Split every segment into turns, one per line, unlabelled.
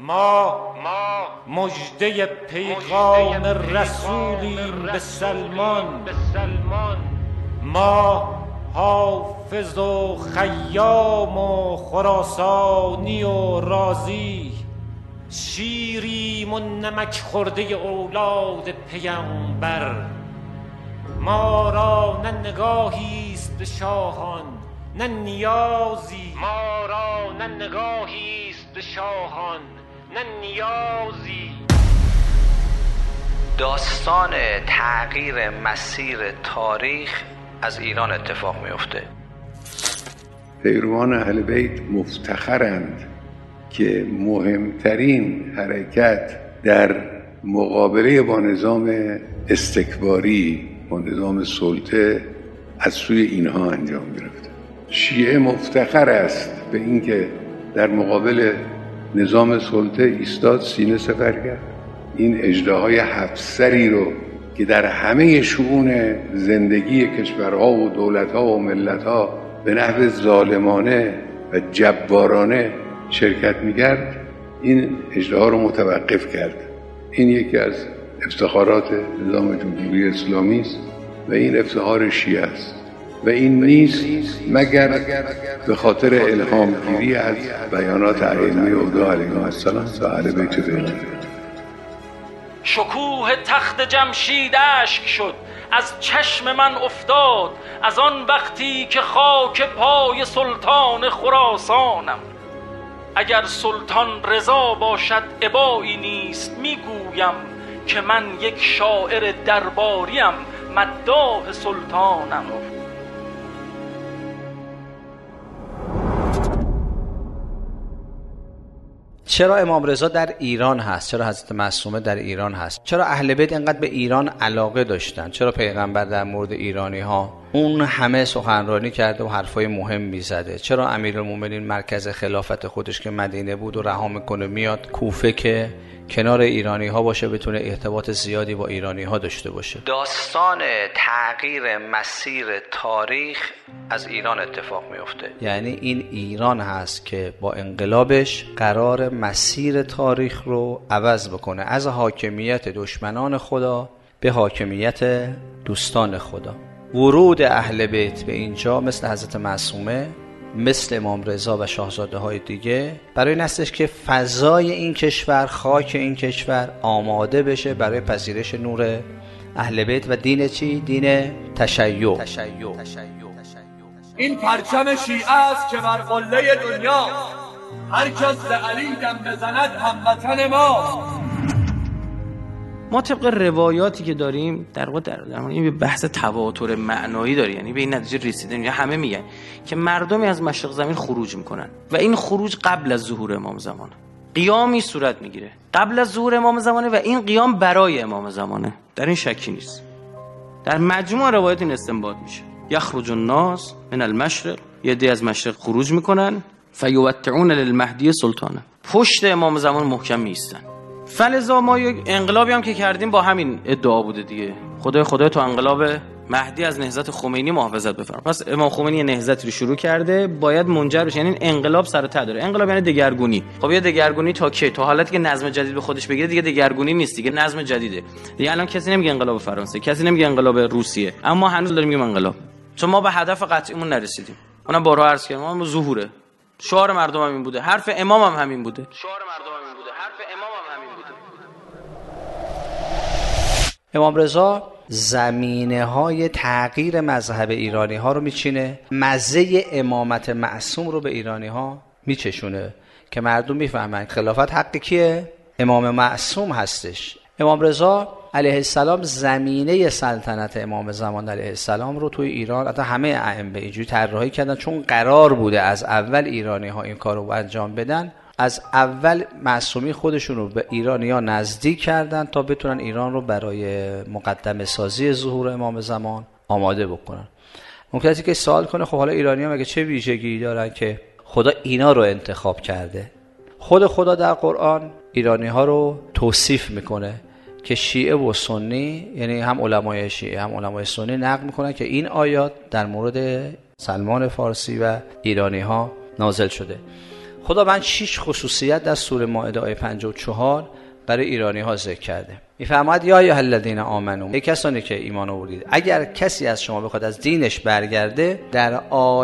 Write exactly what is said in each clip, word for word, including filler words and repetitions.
ما مژده پیغام رسولیم به سلمان. ما حافظ و خیام و خراسانی و رازی، شیریم و نمک خورده اولاد پیامبر. ما را نه نگاهیست به شاهان نه نیازی، ما را نه نگاهیست به شاهان نه نیازی.
داستان تغییر مسیر تاریخ از ایران اتفاق میفته.
پیروان اهل بیت مفتخرند که مهمترین حرکت در مقابله با نظام استکباری با نظام سلطه از سوی اینها انجام گرفته. شیعه مفتخر است به اینکه در مقابل نظام سلطه ایستاد، سینه سپر کرد. این اژدهای هفت‌سری رو که در همه شؤون زندگی کشورها و دولتها و ملتها به نحو ظالمانه و جبارانه شرکت می‌کرد، این اژدها رو متوقف کرد. این یکی از افتخارات نظام جمهوری اسلامی است و این افتخار شیعه است و این نیست مگر به خاطر الهام گیری از بیانات ائمه اودا علیهم السلام و اهل بیت بیت.
شکوه تخت جمشید اشک شد، از چشم من افتاد از آن وقتی که خاک پای سلطان خراسانم. اگر سلطان رضا باشد ابایی نیست، میگویم که من یک شاعر درباریم، مداح سلطانم.
چرا امام رضا در ایران هست؟ چرا حضرت معصومه در ایران هست؟ چرا اهل بیت اینقدر به ایران علاقه داشتن؟ چرا پیغمبر در مورد ایرانی ها اون همه سخنرانی کرده و حرفای مهم میزده؟ چرا امیرالمومنین مرکز خلافت خودش که مدینه بود و رها میکنه میاد کوفه که کنار ایرانی ها باشه، بتونه ارتباط زیادی با ایرانی ها داشته باشه؟
داستان تغییر مسیر تاریخ از ایران اتفاق میفته.
یعنی این ایران هست که با انقلابش قرار مسیر تاریخ رو عوض بکنه، از حاکمیت دشمنان خدا به حاکمیت دوستان خدا. ورود اهل بیت به اینجا مثل حضرت معصومه، مثل امام رضا و شاهزاده های دیگه، برای این هستش که فضای این کشور، خاک این کشور آماده بشه برای پذیرش نور اهل بیت و دین چی؟ دین تشیع.
این پرچم شیعه است که بر قله دنیا، هر کس به علی دم بزند هموطن ما.
ما طبق روایاتی که داریم در واقع در درمان این بحث تواتر معنایی داره، یعنی به این نتیجه رسیدن، یا همه میگن که مردمی از مشرق زمین خروج میکنن و این خروج قبل از ظهور امام زمان قیامی صورت میگیره، قبل از ظهور امام زمانه و این قیام برای امام زمانه، در این شکی نیست. در مجموع روایات این استنباط میشه یخرج الناس من المشرق، یه دی از مشرق خروج میکنن، فیوتعون للمهدی سلطانه، پشت امام زمان محکم میستن. فلذا ما یک انقلابی هم که کردیم با همین ادعا بوده دیگه، خدای خدای تو انقلاب مهدی از نهضت خمینی محافظت بفرما. پس امام خمینی نهضتی رو شروع کرده، باید منجر بشه، یعنی انقلاب سر ته داره. انقلاب یعنی دگرگونی. خب یه دگرگونی تا کی؟ تا حالتی که نظم جدید به خودش بگیره دیگه دگرگونی نیست، دیگه نظم جدیده. دیگه الان کسی نمیگه انقلاب فرانسه، کسی نمیگه انقلاب روسیه، اما هنوز داریم میگیم انقلاب، چون ما به هدف قطعیمون نرسیدیم. اونم بارها عرض کردم، ما ظهوره. شعار مردم هم این بوده، حرف امام هم همین بوده. شعار مردم هم این بوده، حرف امام هم همین بوده.
امام رضا زمینه های تغییر مذهب ایرانی ها رو میچینه، مزه امامت معصوم رو به ایرانی ها میچشونه که مردم میفهمن خلافت حق کیه؟ امام معصوم هستش. امام رضا علیه السلام زمینه سلطنت امام زمان علیه السلام رو توی ایران، حتی همه ائمه اینجوری طراحی کردن، چون قرار بوده از اول ایرانی ها این کار رو انجام بدن. از اول معصومی خودشون رو به ایرانی‌ها نزدیک کردن تا بتونن ایران رو برای مقدمه سازی ظهور امام زمان آماده بکنن. ممکنه است که سوال کنه خب حالا ایرانی‌ها مگه چه ویژگی دارن که خدا اینا رو انتخاب کرده؟ خود خدا در قرآن ایرانی‌ها رو توصیف میکنه که شیعه و سنی، یعنی هم علمای شیعه هم علمای سنی نقل میکنن که این آیات در مورد سلمان فارسی و ایرانی‌ها نازل شده. خدا من شش خصوصیت در سوره مائده آیه پنجاه و چهار برای ایرانی ها ذکر کرده. میفرماید یا ایها الذین آمنو، ای کسانی که ایمان آوردید، اگر کسی از شما بخواد از دینش برگرده، در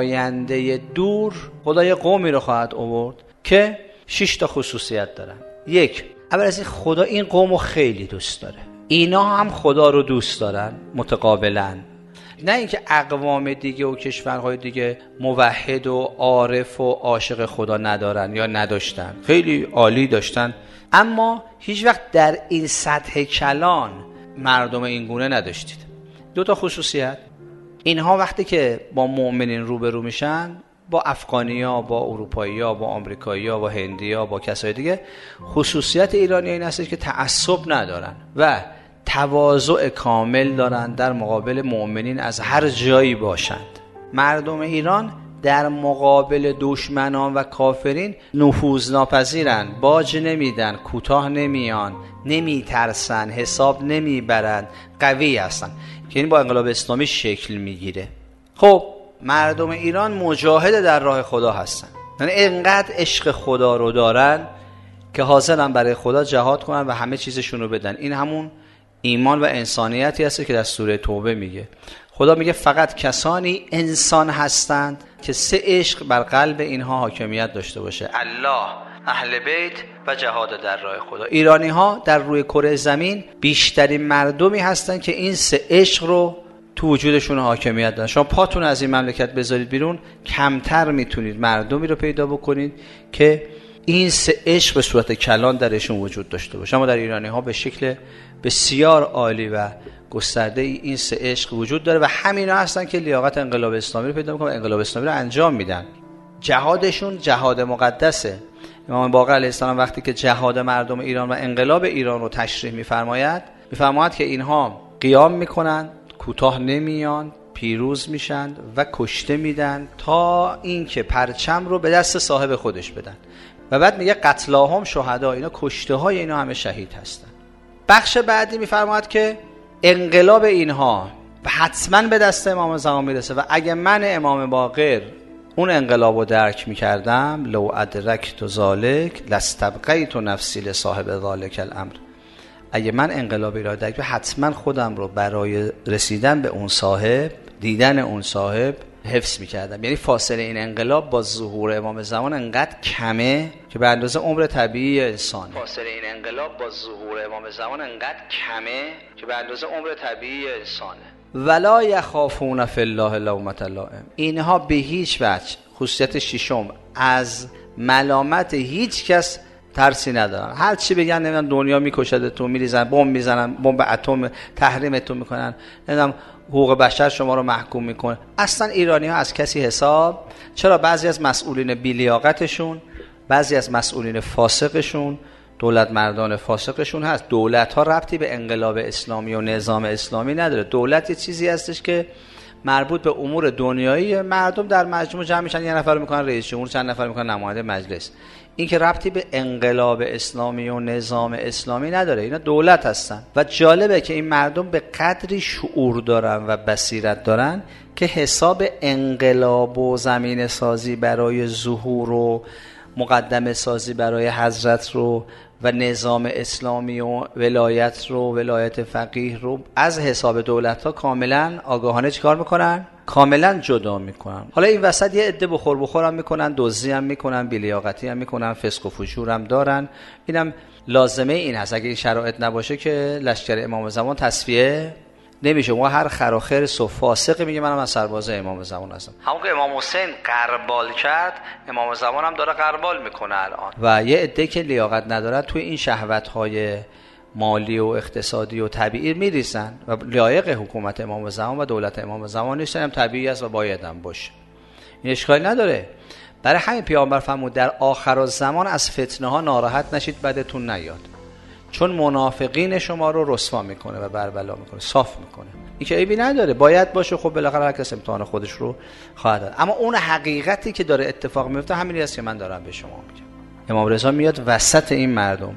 آینده دور خدا یه قومی رو خواهد آورد که شش تا خصوصیت دارن. یک، اول از این خدا این قوم رو خیلی دوست داره، اینا هم خدا رو دوست دارن متقابلا. نه اینکه اقوام دیگه و کشورهای دیگه موحد و عارف و عاشق خدا ندارن یا نداشتن، خیلی عالی داشتن، اما هیچ وقت در این سطح کلان مردم این گونه نداشتید. دو تا خصوصیت، اینها وقتی که با مؤمنین روبرو میشن، با افغانی‌ها، با اروپایی‌ها، با آمریکایی‌ها، با هندی‌ها، با کسای دیگه، خصوصیت ایرانی این هست که تعصب ندارن و تواضع کامل دارن در مقابل مؤمنین از هر جایی باشند. مردم ایران در مقابل دشمنان و کافرین نفوذناپذیرن، باج نمیدن، کوتاه نمیان، نمیترسن، حساب نمیبرن، قوی هستن که این با انقلاب اسلامی شکل میگیره. خب مردم ایران مجاهد در راه خدا هستن، یعنی اینقدر عشق خدا رو دارن که حاضرن برای خدا جهاد کنن و همه چیزشون رو بدن. این همون ایمان و انسانیتی هست که در سوره توبه میگه. خدا میگه فقط کسانی انسان هستند که سه عشق بر قلب اینها حاکمیت داشته باشه: الله، اهل بیت و جهاد در راه خدا. ایرانی ها در روی کره زمین بیشترین مردمی هستند که این سه عشق رو تو وجودشون حاکمیت دارن. شما پاتون از این مملکت بذارید بیرون، کمتر میتونید مردمی رو پیدا بکنید که این سه عشق به صورت کلان درشون وجود داشته باشه. اما در ایرانی ها به شکل بسیار عالی و گسترده این سه عشق وجود داره و همینا هستن که لیاقت انقلاب اسلامی رو پیدا میکنن، انقلاب اسلامی رو انجام میدن. جهادشون جهاد مقدسه. امام باقر علیه السلام وقتی که جهاد مردم ایران و انقلاب ایران رو تشریح میفرماید، میفرماید که اینها قیام میکنن، کوتاه نمیان، پیروز میشن و کشته میدن تا اینکه پرچم رو به دست صاحب خودش بدن. و بعد میگه قتلاهم شهدا، اینا کشته های اینا همه شهید هستن. بخش بعدی میفرماید که انقلاب اینها حتما به دست امام زمان میرسه و اگه من امام باقر اون انقلاب رو درک میکردم، لو ادرکت ذالک لاستبقیت نفسی لصاحب ذالک الامر، اگه من انقلابی را درک، حتما خودم رو برای رسیدن به اون صاحب، دیدن اون صاحب حفظ میکردم. یعنی فاصله این انقلاب با ظهور امام زمان انقدر کمه که به اندازه عمر طبیعی انسانه. فاصله این انقلاب با ظهور امام زمان انقدر کمه که به اندازه عمر طبیعی انسانه. ولا یخافون فی الله لومة لائم، اینها به هیچ وجه، خصوصیت ششم، از ملامت هیچ کس ترسی ندارن. هر چی بگن، نمیدونم دنیا میکشدتون، میریزن بمب میزنن، بمب اتم تحریمتون میکنن، نمیدونم حقوق بشر شما رو محکوم میکنه. اصلا ایرانی ها از کسی حساب. چرا؟ بعضی از مسئولین بی‌لیاقتشون، بعضی از مسئولین فاسقشون، دولت مردان فاسقشون هست. دولت ها ربطی به انقلاب اسلامی و نظام اسلامی نداره. دولت یه چیزی هستش که مربوط به امور دنیایی، مردم در مجموع جمع میشن، یه نفر میکنن رئیس جمهور، چند نفر میکنن نماینده مجلس. این که ربطی به انقلاب اسلامی و نظام اسلامی نداره، اینا دولت هستن. و جالبه که این مردم به قدری شعور دارن و بصیرت دارن که حساب انقلاب و زمین سازی برای ظهور و مقدمه سازی برای حضرت رو و نظام اسلامی و ولایت رو، ولایت فقیه رو از حساب دولت ها کاملا آگاهانه چیکار میکنن؟ کاملا جدا میکنن. حالا این وسط یه عده بخور بخور هم میکنن، دزدی هم میکنن، بی‌لیاقتی هم میکنن، فسق و فجور هم دارن. اینم لازمه این هست. اگه این شرایط نباشه که لشکر امام زمان تصفیه نمیشه. ما هر خراخر فاسق میگه منم از سرباز امام زمان هستم. همون که امام حسین قربال کرد، امام زمان هم داره قربال میکنه الان. و یه عده که لیاقت نداره توی این شهوت‌های مالی و اقتصادی و طبیعی میریسن و لایق حکومت امام زمان و دولت امام زمان نیستن، هم طبیعی است و باید هم باشه. این اشکالی نداره. برای همین پیامبر فرمود در آخرالزمان از فتنه ها ناراحت نشید، بدتون نیاد، چون منافقین شما رو رسوا میکنه و بربلا میکنه، صاف میکنه. این که عیبی نداره، باید باشه. خب بالاخره هر کس امتحان خودش رو خواهد داد. اما اون حقیقتی که داره اتفاق میفته همینی است که من دارم به شما میگم. امام رضا میاد وسط این مردم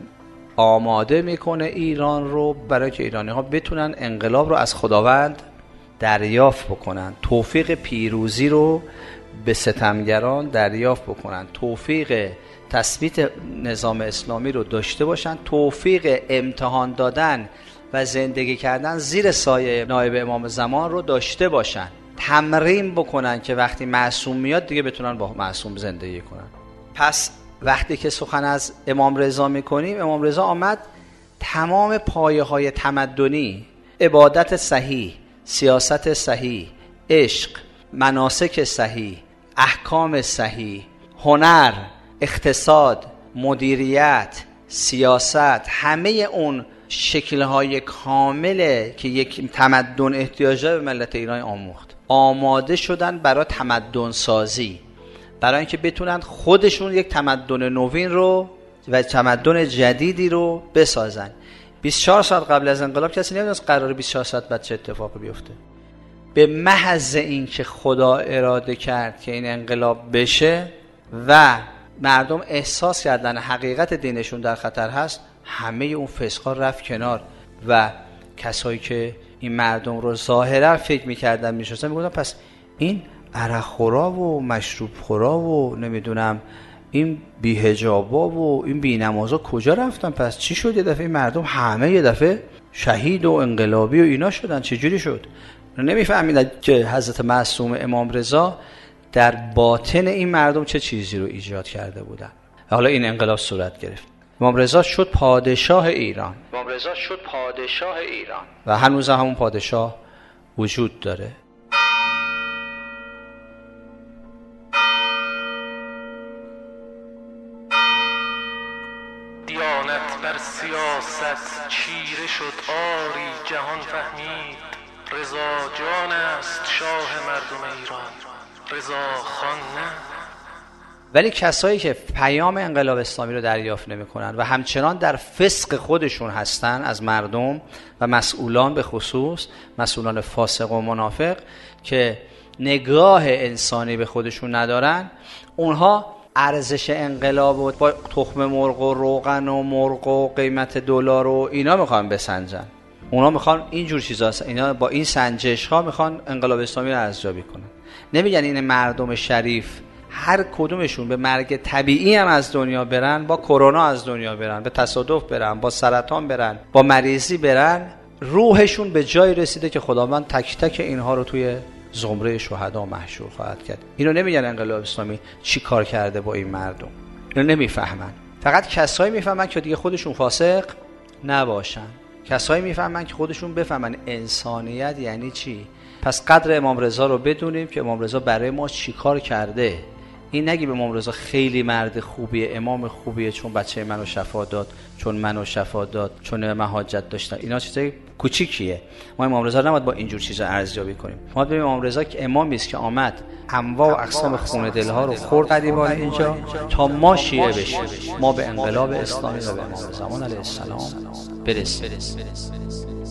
آماده میکنه ایران رو برای که ایرانی ها بتونن انقلاب رو از خداوند دریافت بکنن، توفیق پیروزی رو به ستمگران دریافت بکنن، توفیق تثبیت نظام اسلامی رو داشته باشن، توفیق امتحان دادن و زندگی کردن زیر سایه نایب امام زمان رو داشته باشن، تمرین بکنن که وقتی معصوم میاد دیگه بتونن با معصوم زندگی کنن. پس وقتی که سخن از امام رضا میکنیم، امام رضا آمد تمام پایه های تمدنی، عبادت صحیح، سیاست صحیح، عشق، مناسک صحیح، احکام صحیح، هنر، اقتصاد، مدیریت، سیاست، همه اون شکل‌های کامله که یک تمدن احتیاج داره به ملت ایران آموخت. آماده شدن برای تمدن سازی، برای اینکه بتونن خودشون یک تمدن نوین رو و تمدن جدیدی رو بسازن. بیست و چهار ساعت قبل از انقلاب کسی نمی‌دونست قراره بیست و چهار ساعت بعد چه اتفاقی بیفته. به محض اینکه خدا اراده کرد که این انقلاب بشه و مردم احساس کردن حقیقت دینشون در خطر هست، همه اون فسقا رفت کنار و کسایی که این مردم رو ظاهرا فکر می‌کردن می‌شناسن میگفتن پس این عرق خورا و مشروب خورا و نمیدونم این بی‌حجابا و این بی‌نمازا کجا رفتن؟ پس چی شد یه دفعه این مردم همه یه دفعه شهید و انقلابی و اینا شدن؟ چه جوری شد؟ نمی‌فهمیدن که حضرت معصوم امام رضا در باطن این مردم چه چیزی رو ایجاد کرده بودن. حالا این انقلاب صورت گرفت. امام رضا شد پادشاه ایران.
امام رضا شد پادشاه ایران
و هنوز همون پادشاه وجود داره.
دیانت بر سیاست چیره شد آری جهان فهمید، رضا جان است شاه مردم ایران، رضا خان نه.
ولی کسایی که پیام انقلاب اسلامی رو دریافت نمی‌کنن و همچنان در فسق خودشون هستن از مردم و مسئولان، به خصوص مسئولان فاسق و منافق که نگاه انسانی به خودشون ندارن، اونها ارزش انقلاب و با تخم مرغ و روغن و مرغ و قیمت دلار و اینا میخوان بسنجن. اونا میخوان اینجور چیزا، اینا با این سنجش ها میخوان انقلاب اسلامی رو ارزیابی کنن. نمیگن این مردم شریف هر کدومشون به مرگ طبیعی هم از دنیا برن، با کرونا از دنیا برن، به تصادف برن، با سرطان برن، با مریضی برن، روحشون به جای رسیده که خداوند تک تک اینها رو توی زمره شهدا محشور خواهد کرد. اینو نمیگن انقلاب اسلامی چی کار کرده با این مردم، اینو نمیفهمن. فقط کسایی میفهمن که دیگه خودشون فاسق نباشن، کسایی میفهمن که خودشون بفهمن انسانیت یعنی چی. پس قدر امام رضا رو بدونیم که امام رضا برای ما چی کار کرده. این نگی به امام رضا خیلی مرد خوبیه، امام خوبیه، چون بچه منو شفا داد، چون منو شفا داد، چون من حاجت داشتم. اینا چیزای کوچیکیه. ما امام رضا نباید با اینجور چیزا ارزیابی کنیم. ما ببینیم امام رضا که امامی است که آمد انواع و اقسام خون دلها رو خورد قریبان اینجا تا ما شیعه بشیم، ما به انقلاب اسلامی و به امام زمان علیه السلام برسیم.